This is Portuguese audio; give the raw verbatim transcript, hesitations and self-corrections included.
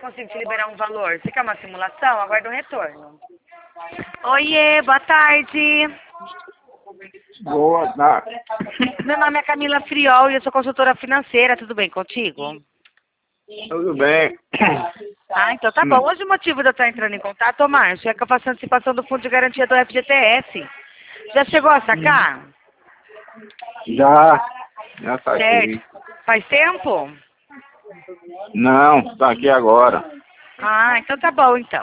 consigo te liberar um valor. Você quer uma simulação? Aguarda o retorno. Oiê, boa tarde. Boa tarde. Meu nome é Camila Friol e eu sou consultora financeira. Tudo bem contigo? Tudo bem? Ah, então tá bom. Hoje o motivo de eu estar entrando em contato, Márcio, é que eu faço antecipação do fundo de garantia do F G T S. Já chegou a sacar? Já, já tá Certo. aqui. Faz tempo? Não, tá aqui agora. Ah, então tá bom então.